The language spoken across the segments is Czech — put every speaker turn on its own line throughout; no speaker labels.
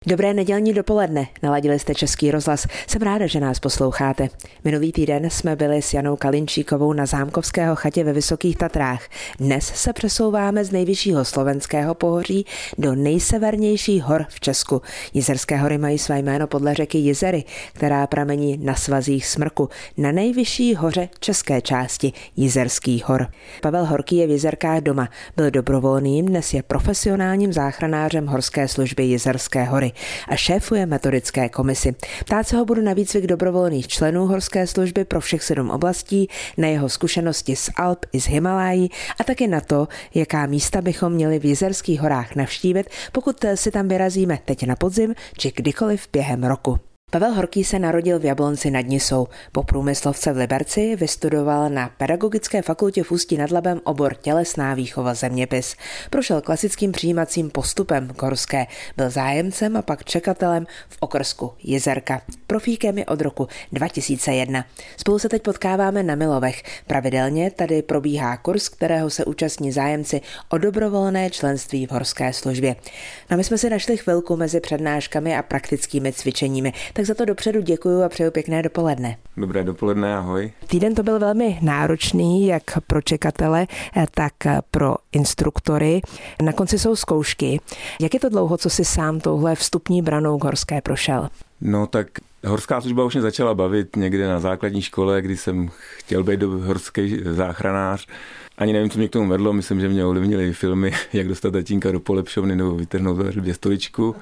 Dobré nedělní dopoledne, naladili jste Český rozhlas. Jsem ráda, že nás posloucháte. Minulý týden jsme byli s Janou Kalinčíkovou na Zámkovského chatě ve Vysokých Tatrách. Dnes se přesouváme z nejvyššího slovenského pohoří do nejsevernějších hor v Česku. Jizerské hory mají své jméno podle řeky Jizery, která pramení na svazích Smrku, na nejvyšší hoře české části Jizerských hor. Pavel Horký je v Jizerkách doma, byl dobrovolným, dnes je profesionálním záchranářem horské služby Jizerské hory a šéfuje metodické komisi. Ptát se ho budu na výcvik dobrovolných členů horské služby pro všech 7 oblastí, na jeho zkušenosti z Alp i z Himalají a taky na to, jaká místa bychom měli v Jizerských horách navštívit, pokud si tam vyrazíme teď na podzim či kdykoliv během roku. Pavel Horký se narodil v Jablonci nad Nisou. Po průmyslovce v Liberci vystudoval na Pedagogické fakultě v Ústí nad Labem obor tělesná výchova zeměpis. Prošel klasickým přijímacím postupem k horské, byl zájemcem a pak čekatelem v okrsku Jizerka. Profíkem je od roku 2001. Spolu se teď potkáváme na Milovech. Pravidelně tady probíhá kurz, kterého se účastní zájemci o dobrovolné členství v horské službě. No my jsme si našli chvilku mezi přednáškami a praktickými cvičeními. Tak za to dopředu děkuju a přeju pěkné dopoledne.
Dobré dopoledne, ahoj.
Týden to byl velmi náročný, jak pro čekatele, tak pro instruktory. Na konci jsou zkoušky. Jak je to dlouho, co si sám touhle vstupní branou k horské prošel?
No tak horská služba už mě začala bavit někde na základní škole, kdy jsem chtěl být horský záchranář. Ani nevím, co mě k tomu vedlo, myslím, že mě ovlivnily filmy, jak dostat tatínka do polepšovny nebo vytrhnout ve stoličku.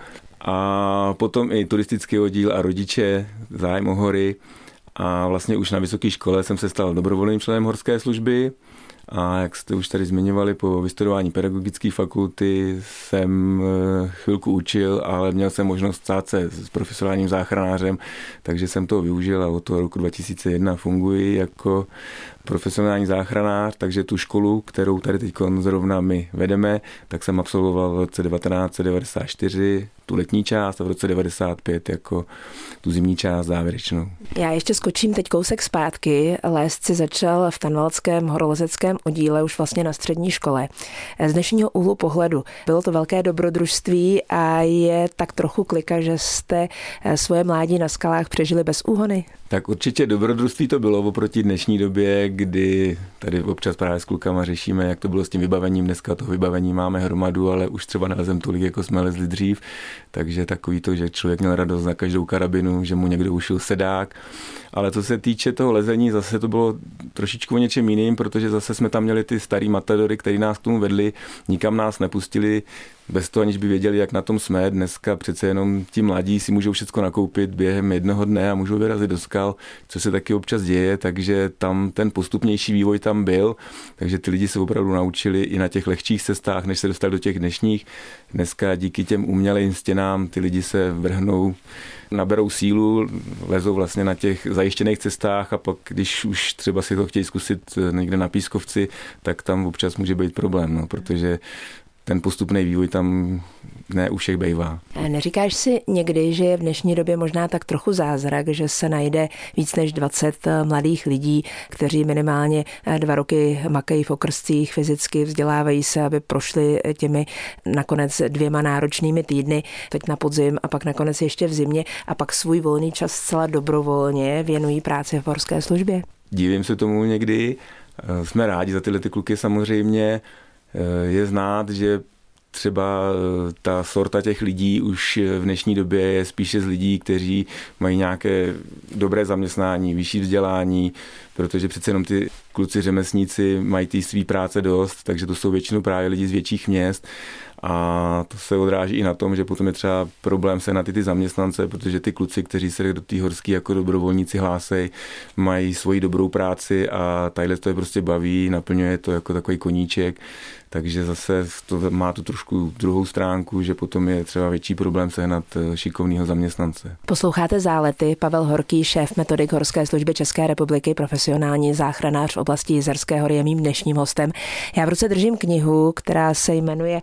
A potom i turistický oddíl a rodiče, zájem o hory. A vlastně už na vysoké škole jsem se stal dobrovolným členem horské služby. A jak jste už tady zmiňovali, po vystudování pedagogické fakulty jsem chvilku učil, ale měl jsem možnost stát se s profesionálním záchranářem, takže jsem toho využil a od toho roku 2001 funguji jako profesionální záchranář, takže tu školu, kterou tady teď zrovna my vedeme, tak jsem absolvoval v roce 1994 tu letní část a v roce 1995 jako tu zimní část závěrečnou.
Já ještě skočím teď kousek zpátky. Lézt si začal v Tanvaldském horolezeckém oddíle už vlastně na střední škole. Z dnešního úhlu pohledu bylo to velké dobrodružství a je tak trochu klika, že jste svoje mládí na skalách přežili bez úhony?
Tak určitě dobrodružství to bylo oproti dnešní době, kdy tady občas právě s klukama řešíme, jak to bylo s tím vybavením. Dneska toho vybavení máme hromadu, ale už třeba nelezem tolik, jako jsme lezli dřív. Takže takový to, že člověk měl radost na každou karabinu, že mu někdo ušil sedák. Ale co se týče toho lezení, zase to bylo trošičku o něčem jiným, protože zase jsme tam měli ty starý matadory, který nás k tomu vedli, nikam nás nepustili, bez toho, aniž by věděli, jak na tom jsme. Dneska přece jenom ti mladí si můžou všechno nakoupit během jednoho dne a můžou vyrazit do skal, co se taky občas děje, takže tam ten postupnější vývoj tam byl, takže ty lidi se opravdu naučili i na těch lehčích cestách, než se dostali do těch dnešních. Dneska díky těm umělým stěnám ty lidi se vrhnou, naberou sílu, lezou vlastně na těch zajištěných cestách a pak, když už třeba si to chtějí zkusit někde na pískovci, tak tam občas může být problém, no, protože ten postupný vývoj tam ne u všech bejvá.
Neříkáš si někdy, že je v dnešní době možná tak trochu zázrak, že se najde víc než 20 mladých lidí, kteří minimálně 2 roky makají v okrscích fyzicky, vzdělávají se, aby prošli těmi nakonec 2 náročnými týdny, teď na podzim a pak nakonec ještě v zimě a pak svůj volný čas zcela dobrovolně věnují práci v horské službě? Divím
se tomu někdy. Jsme rádi za tyhle ty kluky samozřejmě. Je znát, že třeba ta sorta těch lidí už v dnešní době je spíše z lidí, kteří mají nějaké dobré zaměstnání, vyšší vzdělání, protože přece jenom ty kluci řemeslníci mají ty svý práce dost, takže to jsou většinou právě lidi z větších měst a to se odráží i na tom, že potom je třeba problém se na ty zaměstnance, protože ty kluci, kteří se do té horské jako dobrovolníci hlásejí, mají svoji dobrou práci a tadyhle to je prostě baví, naplňuje to jako takový koníček. Takže zase to má tu trošku druhou stránku, že potom je třeba větší problém sehnat šikovného zaměstnance.
Posloucháte Zálety. Pavel Horký, šéf metodik Horské služby České republiky, profesionální záchranář v oblasti Jizerské hory, je mým dnešním hostem. Já v ruce držím knihu, která se jmenuje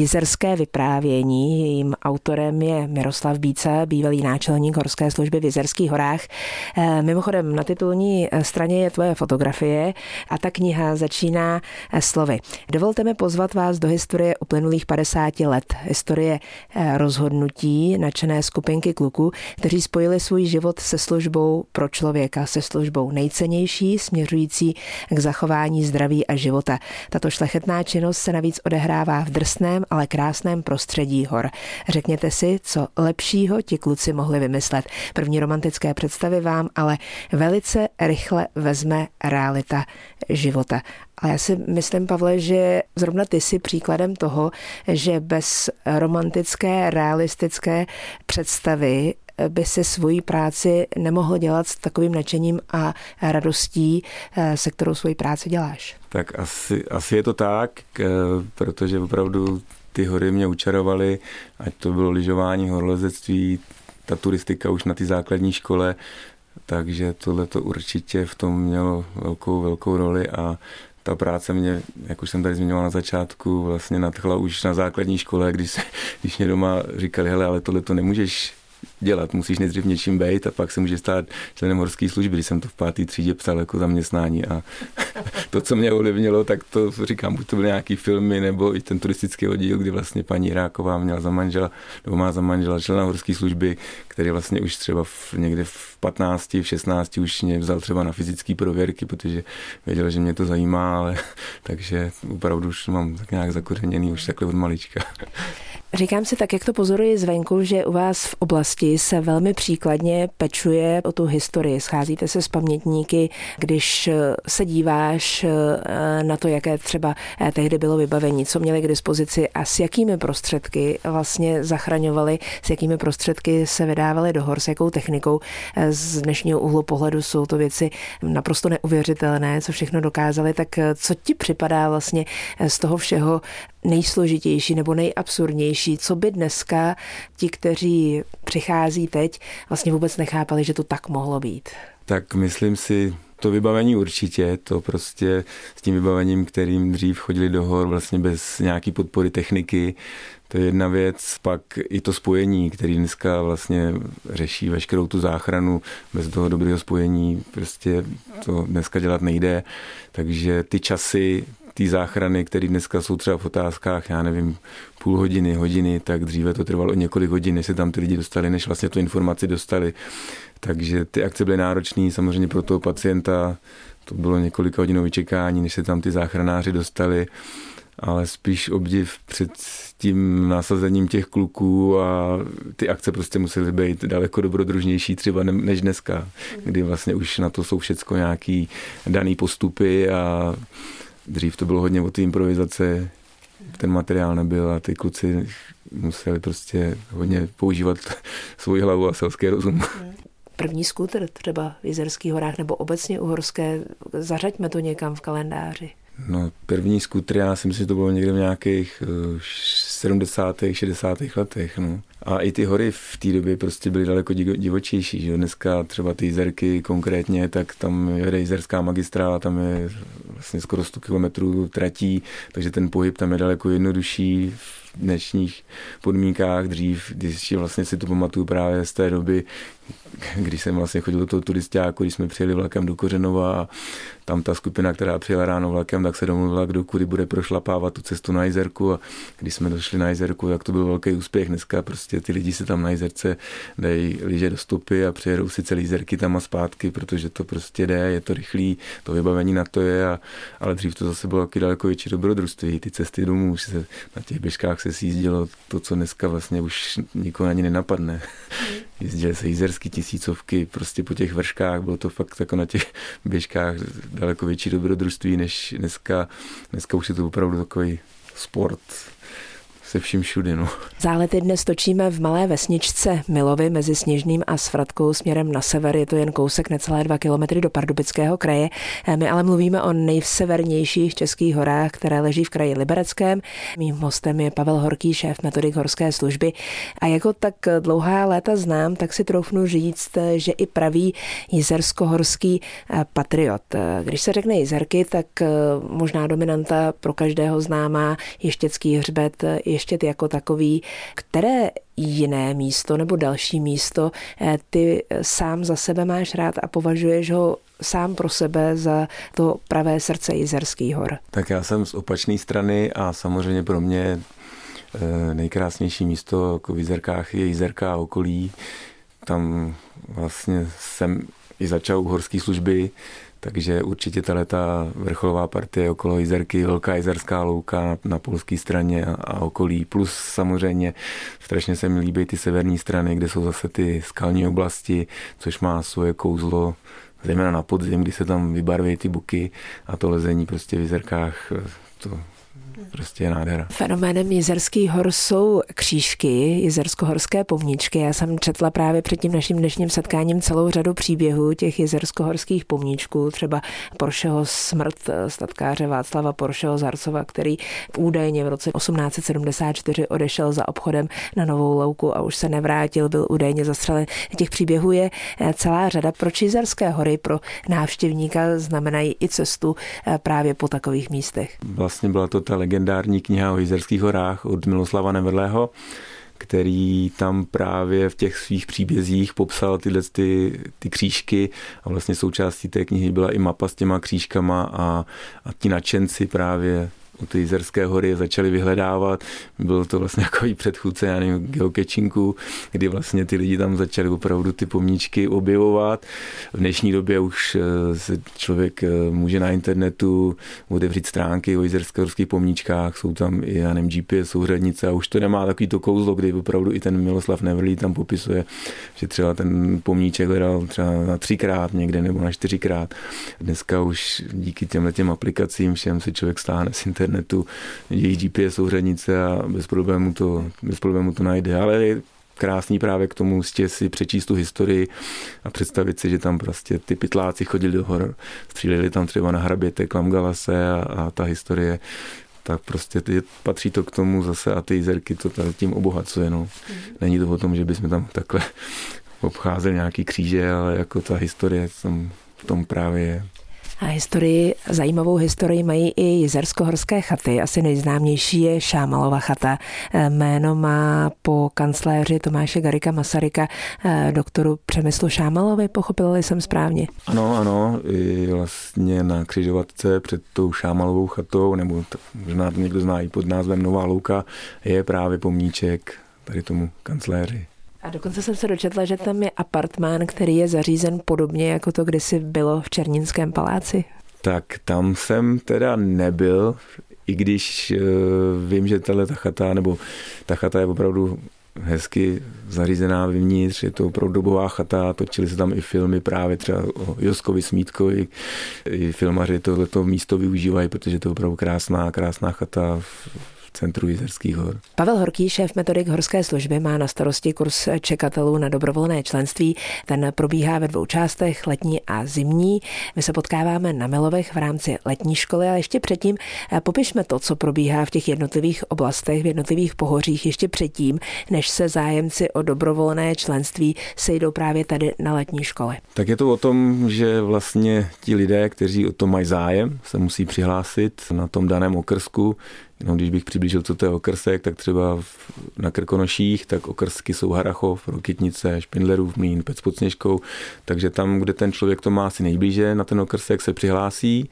Jizerské vyprávění. Jejím autorem je Miroslav Bíca, bývalý náčelník horské služby v Jizerských horách. Mimochodem na titulní straně je tvoje fotografie a ta kniha začíná slovy. Dovolte mi pozvat vás do historie uplynulých 50 let. Historie rozhodnutí nadšené skupinky kluků, kteří spojili svůj život se službou pro člověka, se službou nejcennější, směřující k zachování zdraví a života. Tato šlechetná činnost se navíc odehrává v drsném, ale krásném prostředí hor. Řekněte si, co lepšího ti kluci mohli vymyslet. První romantické představy vám ale velice rychle vezme realita života. A já si myslím, Pavle, že zrovna ty jsi příkladem toho, že bez romantické, realistické představy by si svoji práci nemohl dělat s takovým nadšením a radostí, se kterou svoji práci děláš.
Tak asi je to tak, protože opravdu ty hory mě učarovaly, ať to bylo lyžování, horolezectví, ta turistika už na té základní škole, takže tohleto určitě v tom mělo velkou roli a ta práce mě, jak už jsem tady zmiňoval na začátku, vlastně nadchla už na základní škole, když mě doma říkali, hele, ale tohle to nemůžeš dělat, musíš nejdřív něčím bejt a pak se může stát členem horské služby, když jsem to v 5. třídě psal jako zaměstnání a to, co mě ovlivnilo, tak to říkám, buď to byly nějaký filmy, nebo i ten turistický oddíl, kdy vlastně paní Jiráková měla za manžela, nebo má za manžela člena horské služby, který vlastně už třeba někde v 15, v 16 už mě vzal třeba na fyzické prověrky, protože věděl, že mě to zajímá, ale takže opravdu už mám tak nějak zakořeněný už takhle od malička.
Říkám si tak, jak to pozoruji zvenku, že u vás v oblasti se velmi příkladně pečuje o tu historii. Scházíte se s pamětníky, když se díváš na to, jaké třeba tehdy bylo vybavení, co měli k dispozici a s jakými prostředky vlastně zachraňovali, s jakými prostředky se vydávali do hor, s jakou technikou. Z dnešního úhlu pohledu jsou to věci naprosto neuvěřitelné, co všechno dokázali. Tak co ti připadá vlastně z toho všeho nejsložitější nebo nejabsurdnější, co by dneska ti, kteří přichází teď, vlastně vůbec nechápali, že to tak mohlo být? Tak
myslím si, to vybavení určitě, to prostě s tím vybavením, kterým dřív chodili do hor vlastně bez nějaký podpory techniky, to je jedna věc, pak i to spojení, který dneska vlastně řeší veškerou tu záchranu, bez toho dobrého spojení prostě to dneska dělat nejde, takže ty časy, ty záchrany, které dneska jsou třeba v otázkách, já nevím, půl hodiny, hodiny, tak dříve to trvalo několik hodin, než se tam ty lidi dostali, než vlastně tu informaci dostali. Takže ty akce byly náročné, samozřejmě pro toho pacienta, to bylo několika hodinový čekání, než se tam ty záchranáři dostali, ale spíš obdiv před tím nasazením těch kluků a ty akce prostě musely být daleko dobrodružnější třeba než dneska, kdy vlastně už na to jsou všecko nějaký daný postupy a dřív to bylo hodně o té improvizace, ten materiál nebyl a ty kluci museli prostě hodně používat svoji hlavu a selský rozum.
První skútr třeba v Jizerských horách nebo obecně uhorské, zařaďme to někam v kalendáři.
No, první skútr, já si myslím, že to bylo někde v nějakých 70. 60. letech. No. A i ty hory v té době prostě byly daleko divočejší. Že? Dneska třeba ty Jizerky konkrétně, tak tam je Jizerská magistrála, tam je vlastně skoro 100 kilometrů tratí, takže ten pohyb tam je daleko jednodušší v dnešních podmínkách. Dřív, když vlastně si to pamatuju právě z té doby, když jsem vlastně chodil do toho turistáku, když jsme přijeli vlakem do Kořenova a tam ta skupina, která přijela ráno vlakem, tak se domluvila, kdo kudy bude prošlapávat tu cestu na Jizerku a když jsme došli na Jizerku, tak to byl velký úspěch. Dneska prostě ty lidi se tam na Jizerce dají lyže do stopy a přijedou si celý Jizerky tam a zpátky, protože to prostě jde, je to rychlý, to vybavení na to je, ale dřív to zase bylo taky daleko větší dobrodružství. Ty cesty domů, už se na těch běžkách se sjízdilo to, co dneska vlastně už nikoho ani nenapadne. Jezdili se jizerský tisícovky prostě po těch vrškách, bylo to fakt jako na těch běžkách daleko větší dobrodružství než dneska. Dneska už je to opravdu takový sport se vším všudy. No.
Zálety dnes točíme v malé vesničce Milovy mezi Sněžným a Svratkou směrem na sever. Je to jen kousek necelé 2 kilometry do Pardubického kraje. My ale mluvíme o nejsevernějších českých horách, které leží v kraji Libereckém. Mým hostem je Pavel Horký, šéf metodik horské služby. A jako tak dlouhá léta znám, tak si troufnu říct, že i pravý jizersko-horský patriot. Když se řekne Jizerky, tak možná dominanta pro každého známá Ještěcký hřbet, Ještěd jako takový. Které jiné místo nebo další místo ty sám za sebe máš rád a považuješ ho sám pro sebe za to pravé srdce Jizerských hor?
Tak já jsem z opačné strany a samozřejmě pro mě nejkrásnější místo jako v Jizerkách je Jizerka a okolí. Tam vlastně jsem i začal horské služby, takže určitě ta vrcholová partie okolo Jizerky, velká Jizerská louka na polské straně a okolí. Plus samozřejmě strašně se mi líbí ty severní strany, kde jsou zase ty skalní oblasti, což má svoje kouzlo, zejména na podzim, kdy se tam vybarví ty buky a to lezení prostě v Jizerkách, to prostě je nádhera.
Fenoménem Jizerských hor jsou křížky, jizerskohorské pomníčky. Já jsem četla právě před tím naším dnešním setkáním celou řadu příběhů těch jizerskohorských pomníčků, třeba Poršeho smrt statkáře Václava Poršeho z Harcova, který údajně v roce 1874 odešel za obchodem na Novou louku a už se nevrátil, byl údajně zastřelen. Těch příběhů je celá řada. Proč Jizerské hory pro návštěvníka znamenají i cestu právě po takových místech?
Vlastně byla to ta legendární kniha o Jizerských horách od Miloslava Nevrlého, který tam právě v těch svých příbězích popsal ty křížky a vlastně součástí té knihy byla i mapa s těma křížkama a ti nadšenci právě u ty Jizerské hory začali vyhledávat. Byl to vlastně takový předchůdce, já nevím, geocachingu, kdy vlastně ty lidi tam začali opravdu ty pomníčky objevovat. V dnešní době už se člověk může na internetu otevřít stránky o jizerských pomníčkách, jsou tam i, já nevím, GPS souřadnice a už to nemá takový to kouzlo, kdy opravdu i ten Miloslav Nevrlý tam popisuje, že třeba ten pomníček hledal třeba na 3krát někde nebo na 4krát. Dneska už díky těm aplikacím všem se člověk stáhne z internetu jejich GPS souřadnice a bez problému to najde. Ale je krásný právě k tomu si přečíst tu historii a představit si, že tam prostě ty pytláci chodili do hor, stříleli tam třeba na hraběte Klamgalase a ta historie, tak prostě patří to k tomu zase a ty Jizerky to tím obohacuje. No. Není to o tom, že bychom tam takhle obcházeli nějaký kříže, ale jako ta historie v tom právě je.
A zajímavou historii mají i jizerskohorské chaty. Asi nejznámější je Šámalova chata. Jméno má po kancléři Tomáše Garrigua Masaryka, doktoru Přemyslu Šámalovi, pochopila jsem správně.
Ano, i vlastně na křižovatce před tou Šámalovou chatou, nebo možná to někdo zná i pod názvem Nová louka, je právě pomníček tady tomu kancléři.
A dokonce jsem se dočetla, že tam je apartmán, který je zařízen podobně, jako to kdysi bylo v Černínském paláci.
Tak tam jsem teda nebyl, i když vím, že ta chata je opravdu hezky zařízená vevnitř, je to opravdu dobová chata, točily se tam i filmy právě třeba o Joskovi Smítkovi, i filmaři tohleto místo využívají, protože to je opravdu krásná chata v centru Jizerských hor.
Pavel Horký, šéf metodik horské služby, má na starosti kurz čekatelů na dobrovolné členství. Ten probíhá ve 2 částech, letní a zimní. My se potkáváme na Milovech v rámci letní školy, ale ještě předtím popišme to, co probíhá v těch jednotlivých oblastech, v jednotlivých pohořích ještě předtím, než se zájemci o dobrovolné členství sejdou právě tady na letní škole.
Tak je to o tom, že vlastně ti lidé, kteří o to mají zájem, se musí přihlásit na tom daném okrsku. Jenom když bych přiblížil, co to je okrsek, tak třeba na Krkonoších, tak okrsky jsou Harrachov, Rokytnice, Špindlerův Mlýn, Pec pod Sněžkou, takže tam, kde ten člověk to má asi nejblíže na ten okrsek, se přihlásí.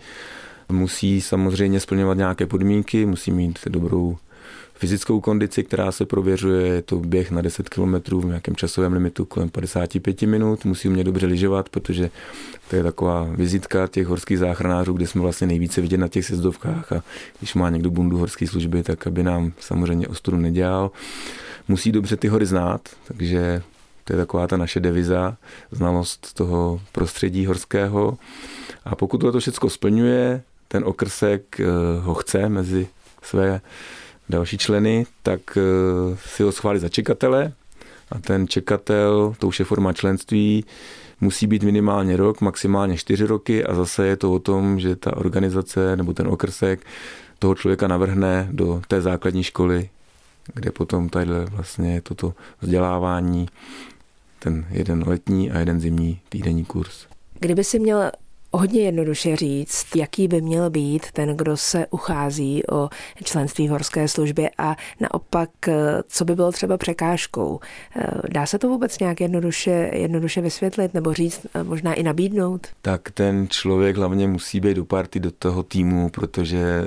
Musí samozřejmě splňovat nějaké podmínky, musí mít dobrou fyzickou kondici, která se prověřuje, je to běh na 10 km v nějakém časovém limitu kolem 55 minut, musí umět dobře lyžovat, protože to je taková vizitka těch horských záchranářů, kde jsme vlastně nejvíce vidět na těch sjezdovkách a když má někdo bundu horské služby, tak aby nám samozřejmě ostudu nedělal. Musí dobře ty hory znát, takže to je taková ta naše deviza, znalost toho prostředí horského a pokud to všechno splňuje, ten okrsek ho chce mezi své další členy, tak si ho schválí za čekatele a ten čekatel, to už je forma členství, musí být minimálně rok, maximálně 4 roky a zase je to o tom, že ta organizace nebo ten okrsek toho člověka navrhne do té základní školy, kde potom tadyhle vlastně je toto vzdělávání, ten jeden letní a jeden zimní týdenní kurz.
Kdyby si měl hodně jednoduše říct, jaký by měl být ten, kdo se uchází o členství v horské službě a naopak, co by bylo třeba překážkou. Dá se to vůbec nějak jednoduše vysvětlit nebo říct, možná i nabídnout?
Tak ten člověk hlavně musí být do party, do toho týmu, protože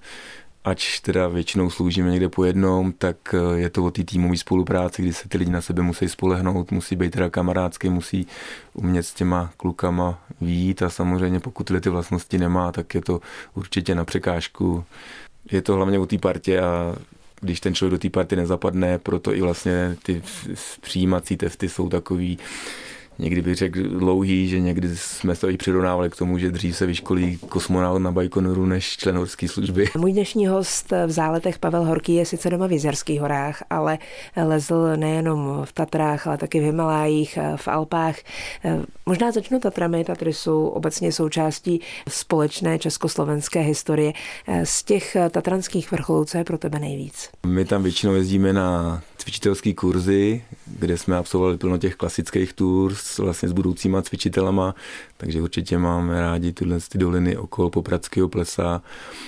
ač teda většinou sloužíme někde po jednom, tak je to o té týmové spolupráci, kdy se ty lidi na sebe musí spolehnout, musí být teda kamarádský, musí umět s těma klukama vyjít a samozřejmě pokud tyhle ty vlastnosti nemá, tak je to určitě na překážku. Je to hlavně o té partě a když ten člověk do té party nezapadne, proto i vlastně ty přijímací testy jsou takový, někdy bych řekl dlouhý, že někdy jsme se i přirovnávali k tomu, že dřív se vyškolí kosmonaut na Bajkonoru než člen horské služby.
Můj dnešní host v záletech Pavel Horký je sice doma v Jizerských horách, ale lezl nejenom v Tatrách, ale taky v Himalájích, v Alpách. Možná začnu Tatrami. Tatry jsou obecně součástí společné československé historie. Z těch tatranských vrcholů, co je pro tebe nejvíc? My
tam většinou jezdíme na cvičitelské kurzy, kde jsme absolvovali plno těch klasických tour vlastně s budoucíma cvičitelama, takže určitě máme rádi tyhle doliny okolo Popradského plesa,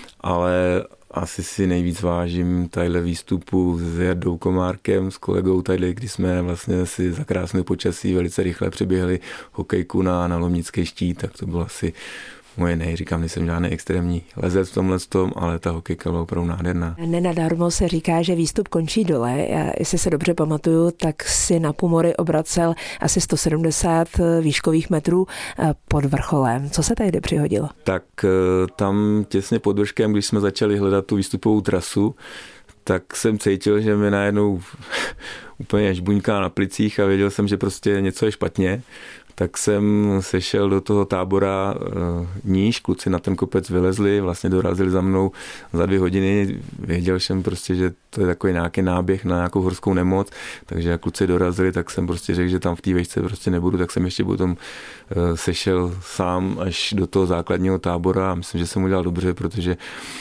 ale asi si nejvíc vážím tadyhle výstupu s Jardou Komárkem, s kolegou tadyhle, kdy jsme vlastně si za krásné počasí velice rychle přeběhli hokejku na Lomnický štít, tak to bylo asi moje říkám, nejsem žádný extrémní lezec v tomhle tom, ale ta hokejka byla opravdu nádherná.
Nenadarmo se říká, že výstup končí dole. Já, jestli se dobře pamatuju, tak si na Pomory obracel asi 170 výškových metrů pod vrcholem. Co se tady přihodilo?
Tak tam těsně pod vrškem, když jsme začali hledat tu výstupovou trasu, tak jsem cítil, že mi najednou úplně žbuňká na plicích a věděl jsem, že prostě něco je špatně. Tak jsem sešel do toho tábora níž, kluci na ten kopec vylezli, vlastně dorazili za mnou za 2 hodiny, věděl jsem prostě, že to je takový nějaký náběh na nějakou horskou nemoc, takže jak kluci dorazili, tak jsem prostě řekl, že tam v té vejšce prostě nebudu, tak jsem ještě potom sešel sám až do toho základního tábora a myslím, že jsem udělal dobře, protože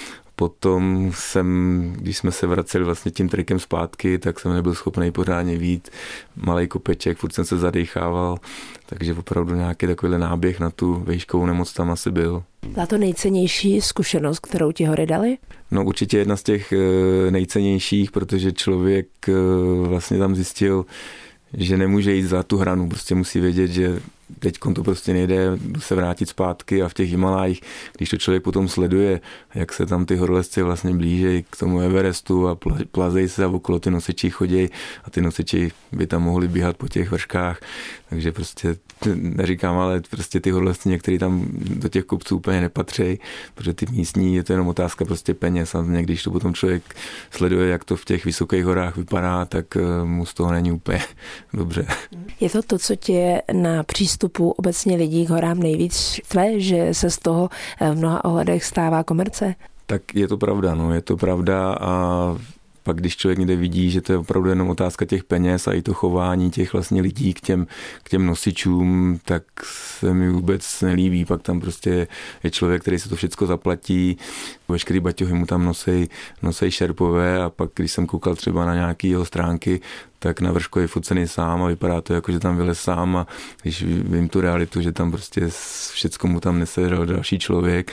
potom když jsme se vraceli vlastně tím trikem zpátky, tak jsem nebyl schopný pořádně vyjít. Malej kopeček, furt jsem se zadechával, takže opravdu nějaký takovýhle náběh na tu vejškovou nemoc tam asi byl.
Byla to nejcennější zkušenost, kterou ti hory dali?
No určitě jedna z těch nejcennějších, protože člověk vlastně tam zjistil, že nemůže jít za tu hranu, prostě musí vědět, že teď to prostě nejde, jdu se vrátit zpátky a v těch Himalájích, když to člověk potom sleduje, jak se tam ty horolezci vlastně blížejí k tomu Everestu a plazejí se a okolo ty nosiči chodějí a ty nosiči by tam mohli běhat po těch vrškách, takže prostě neříkám, ale prostě ty horolezci některý tam do těch kopců úplně nepatří, protože ty místní je to jenom otázka prostě peněz a když to potom člověk sleduje, jak to v těch vysokých horách vypadá, tak mu z toho není úplně dobře.
Je to, co tě na přístupu obecně lidí k horám nejvíc štve, že se z toho v mnoha ohledech stává komerce?
Tak je to pravda, je to pravda a pak když člověk někde vidí, že to je opravdu jenom otázka těch peněz a i to chování těch vlastně lidí k těm nosičům, tak se mi vůbec nelíbí. Pak tam prostě je člověk, který se to všecko zaplatí, veškerý baťohy mu tam nosej šerpové a pak když jsem koukal třeba na nějaký jeho stránky, tak na vršku je focený sám a vypadá to jako, že tam vylez sám a když vím tu realitu, že tam prostě všecko mu tam nese další člověk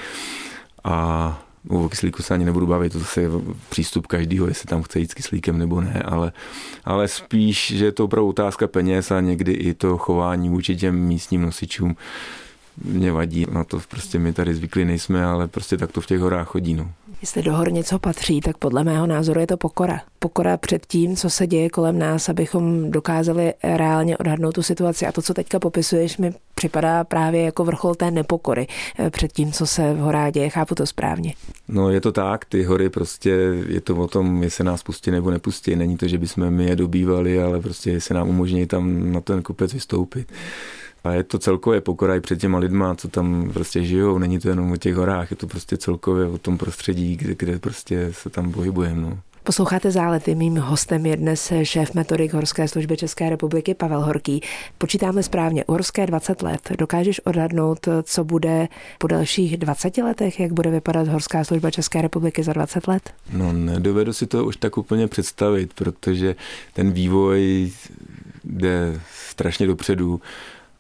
a o kyslíku se ani nebudu bavit, to zase je přístup každýho, jestli tam chce jít s kyslíkem nebo ne, ale spíš, že je to opravdu otázka peněz a někdy i to chování vůči těm místním nosičům mě vadí. Na to prostě my tady zvyklí nejsme, ale prostě tak to v těch horách chodí.
Jestli do hor něco patří, tak podle mého názoru je to pokora. Pokora před tím, co se děje kolem nás, abychom dokázali reálně odhadnout tu situaci. A to, co teďka popisuješ, mi připadá právě jako vrchol té nepokory před tím, co se v horách děje. Chápu to správně.
No je to tak, ty hory prostě je to o tom, jestli nás pustí nebo nepustí. Není to, že bychom my je dobývali, ale prostě jestli nám umožní tam na ten kopec vystoupit. A je to celkově pokora i před těma lidma, co tam prostě žijou. Není to jenom o těch horách, je to prostě celkově o tom prostředí, kde prostě se tam pohybujeme.
Posloucháte Zálety. Mým hostem je dnes šéf metodik Horské služby České republiky Pavel Horký. Počítáme správně, u horské 20 let. Dokážeš odhadnout, co bude po dalších 20 letech, jak bude vypadat Horská služba České republiky za 20 let?
No nedovedu si to už tak úplně představit, protože ten vývoj jde strašně dopředu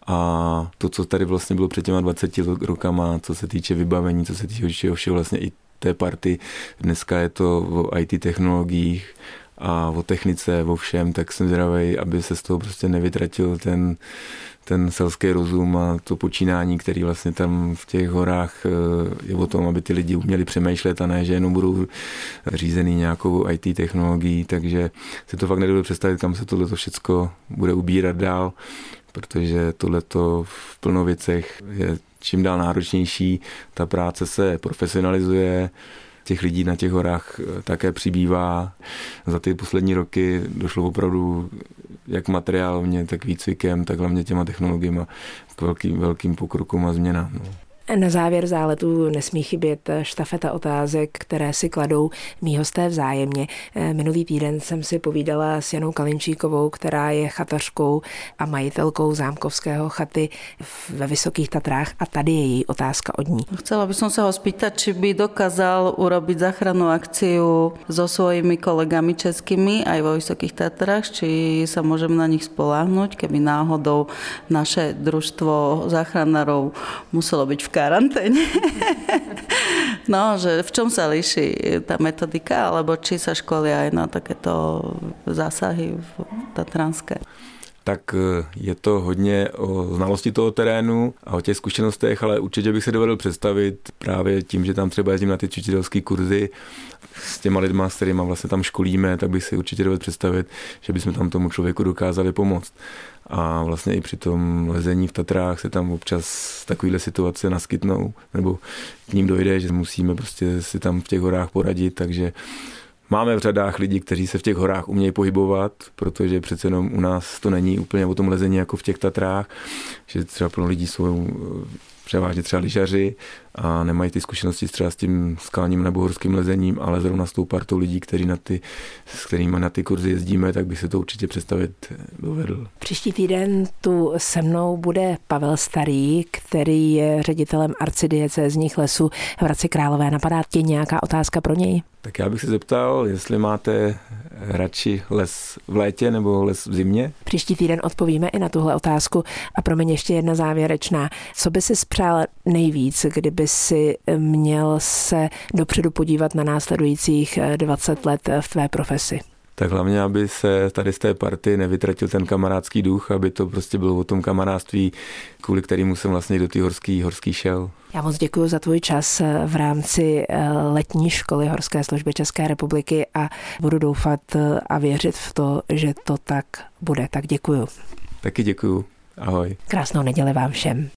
A to, co tady vlastně bylo před těma 20 rokama, co se týče vybavení, co se týče všeho vlastně i té party, dneska je to o IT technologiích a o technice, o všem, tak jsem zdravej, aby se z toho prostě nevytratil ten selský rozum a to počínání, který vlastně tam v těch horách je o tom, aby ty lidi uměli přemýšlet a ne, že jenom budou řízený nějakou IT technologií, takže si to fakt nedovedu představit, kam se tohleto všecko bude ubírat dál, protože tohleto v plno věcech je čím dál náročnější, ta práce se profesionalizuje, těch lidí na těch horách také přibývá. Za ty poslední roky došlo opravdu jak materiálně, tak výcvikem, tak hlavně těma technologiemi k velkým pokrokům a změnám. No.
Na závěr záletu nesmí chybět štafeta otázek, které si kladou mí hosté vzájemně. Minulý týden jsem si povídala s Janou Kalinčíkovou, která je chatařkou a majitelkou zámkovského chaty ve Vysokých Tatrách a tady je její otázka od ní.
Chcela by som sa ho spýtať, či by dokázal urobiť záchrannú akciu so svojimi kolegami českými aj vo Vysokých Tatrách, či sa môžem na nich spoľahnúť, keby náhodou naše družstvo záchranárov muselo byť v karanténe. No, že v čom sa líši tá metodika, alebo či sa školia aj na takéto zásahy v tatranské?
Tak je to hodně o znalosti toho terénu a o těch zkušenostech, ale určitě bych se dovedl představit právě tím, že tam třeba jezdím na ty učitelské kurzy s těma lidma, s kterýma vlastně tam školíme, tak bych si určitě dovedl představit, že bychom tam tomu člověku dokázali pomoct. A vlastně i při tom lezení v Tatrách se tam občas takovýhle situace naskytnou, nebo k ním dojde, že musíme prostě si tam v těch horách poradit, takže máme v řadách lidí, kteří se v těch horách umějí pohybovat, protože přece jenom u nás to není úplně o tom lezení jako v těch Tatrách, že třeba pro lidí jsou převážně třeba lyžaři a nemají ty zkušenosti třeba s tím skalním nebo horským lezením, ale zrovna s tou partou lidí, s kterými na ty kurzy jezdíme, tak bych se to určitě představit dovedl.
Příští týden tu se mnou bude Pavel Starý, který je ředitelem arcidiecézních lesů v Hradci Králové. Napadá tě nějaká otázka pro něj?
Tak já bych se zeptal, jestli máte radši les v létě nebo les v zimě?
Příští týden odpovíme i na tuhle otázku. A promiň, ještě jedna závěrečná. Co by si spřál nejvíc, kdyby si měl se dopředu podívat na následujících 20 let v tvé profesi?
Tak hlavně, aby se tady z té party nevytratil ten kamarádský duch, aby to prostě bylo o tom kamarádství, kvůli kterému jsem vlastně do té horský šel.
Já moc děkuji za tvůj čas v rámci letní školy Horské služby České republiky a budu doufat a věřit v to, že to tak bude. Tak děkuji.
Taky děkuji. Ahoj.
Krásnou neděli vám všem.